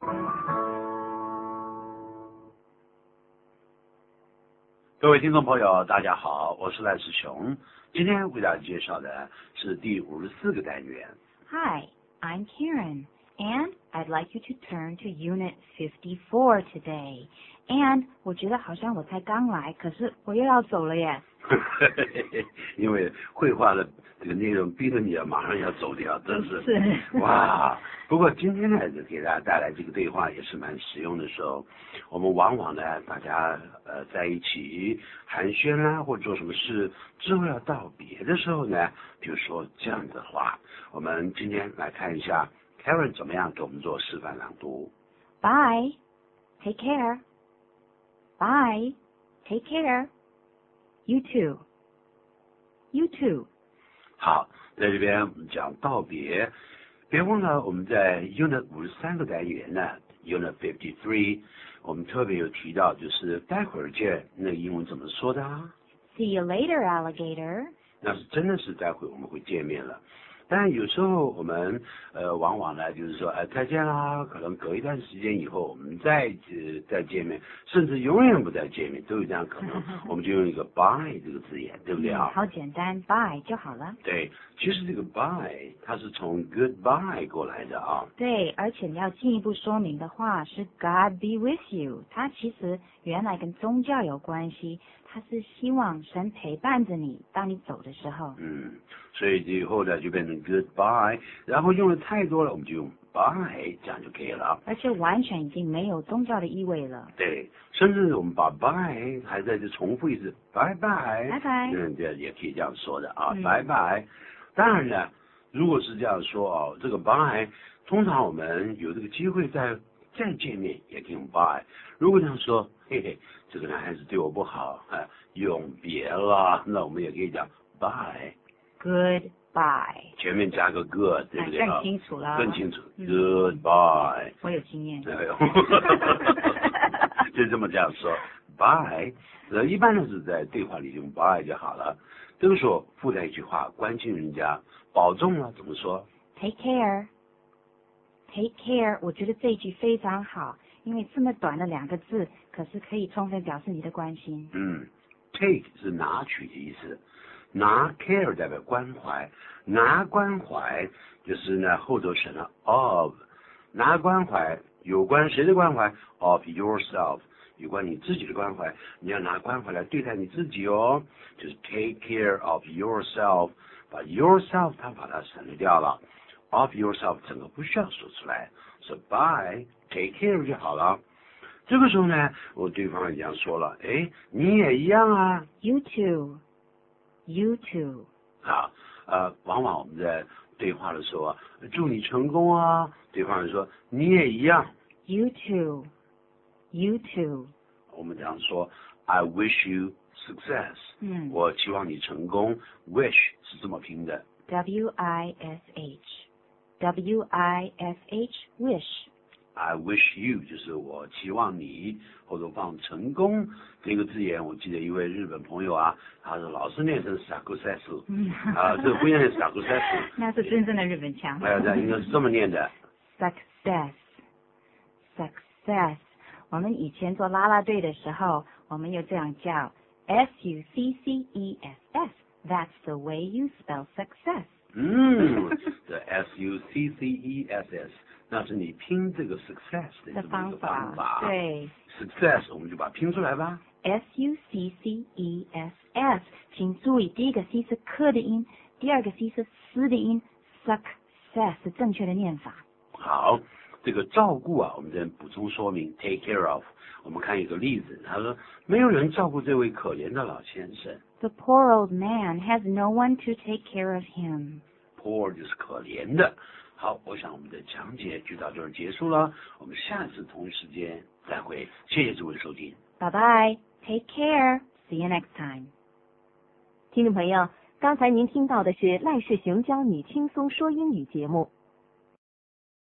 各位听众朋友，大家好，我是赖世雄。今天为大家介绍的是第54个单元。 Hi, I'm Karen, and I'd like you to turn to Unit 54 today. And 我觉得好像我才刚来，可是我又要走了耶。 因为绘画的这个内容逼得你马上要走掉，真是哇！不过今天呢，给大家带来这个对话也是蛮实用的时候，我们往往呢，大家在一起寒暄啦，或者做什么事之后要道别的时候呢，比如说这样的话，我们今天来看一下 Karen 怎么样给我们做示范朗读。 Bye, take care. Bye, take care. You too. You too. 好，在这边我们讲道别，别忘了我们在 Unit 53个单元呢 ，Unit 53，我们特别有提到，就是待会儿见，那个英文怎么说的啊 See you later, alligator. 那是真的是待会我们会见面了。但有时候我们往往呢就是说再见啦，可能隔一段时间以后我们再见面，甚至永远不再见面，都有这样可能。我们就用一个 bye 这个字眼，对不对啊？ 好简单 ，bye 就好了。 对，其实这个 bye 它是从 goodbye 过来的啊。 对，而且你要进一步说明的话是 God be with you， 它其实原来跟宗教有关系，它是希望神陪伴着你，当你走的时候。 所以以后呢就变成 goodbye， 然后用的太多了，我们就用 bye， 这样就可以了。 而且完全已经没有宗教的意味了。 对，甚至我们把 bye 还在这重复一次，拜拜， 拜拜， 这也可以这样说的啊，拜拜。当然呢，如果是这样说哦，这个 bye 通常我们有这个机会再见面，也可以用 bye。如果这样说，嘿嘿，这个男孩子对我不好，永别了，那我们也可以讲 bye。Goodbye， 前面加个 good， 对不对？ 更清楚了。 更清楚。Goodbye。 我有经验。 就这么这样说 ，bye。一般呢是在对话里用 bye 就好了。这个时候附带一句话，关心人家，保重了，怎么说 ？Take care。Take care， 我觉得这一句非常好，因为这么短的2个字，可是可以充分表示你的关心。 take 是拿取的意思。拿 care 代表关怀，拿关怀就是呢后头省了 of， 拿关怀有关谁的关怀 of yourself， 有关你自己的关怀，你要拿关怀来对待你自己哦，就是 take care of yourself， 把 yourself 它把它省略掉了 of yourself 整个不需要说出来，说 bye take care 就好了。这个时候呢，我对方已经说了，你也一样啊 You too。You too。 好，往往我们在对话的时候啊，祝你成功啊，对方就说你也一样。 You too。You too。 我们这样说 ，I wish you success。我期望你成功。wish 是这么拼的 ，W-I-S-H。wish。I wish you 就是我期望你，后头放成功这个字眼。我记得一位日本朋友啊，他是老是念成 success， 这个不念 success， 那是真正的日本腔。 应该是这么念的 success。我们以前做啦啦队的时候，我们有这样叫 success。That's the way you spell success。 这 success。那是你拼这个 success 的这么一个方法。 对 ，success 我们就把它拼出来吧。 success， 请注意，第一个 c 是科的音，第二个 c 是斯的音 ，success 是正确的念法。 好，这个照顾啊，我们这边补充说明 take care of。我们看一个例子，他说没有人照顾这位可怜的老先生。 The poor old man has no one to take care of him. Poor 就是可怜的。好，我想我们的讲解就到这儿结束了，我们下次同一时间再会，谢谢诸位收听。 Bye bye, take care, see you next time。 听众朋友，刚才您听到的是赖世雄教你轻松说英语节目。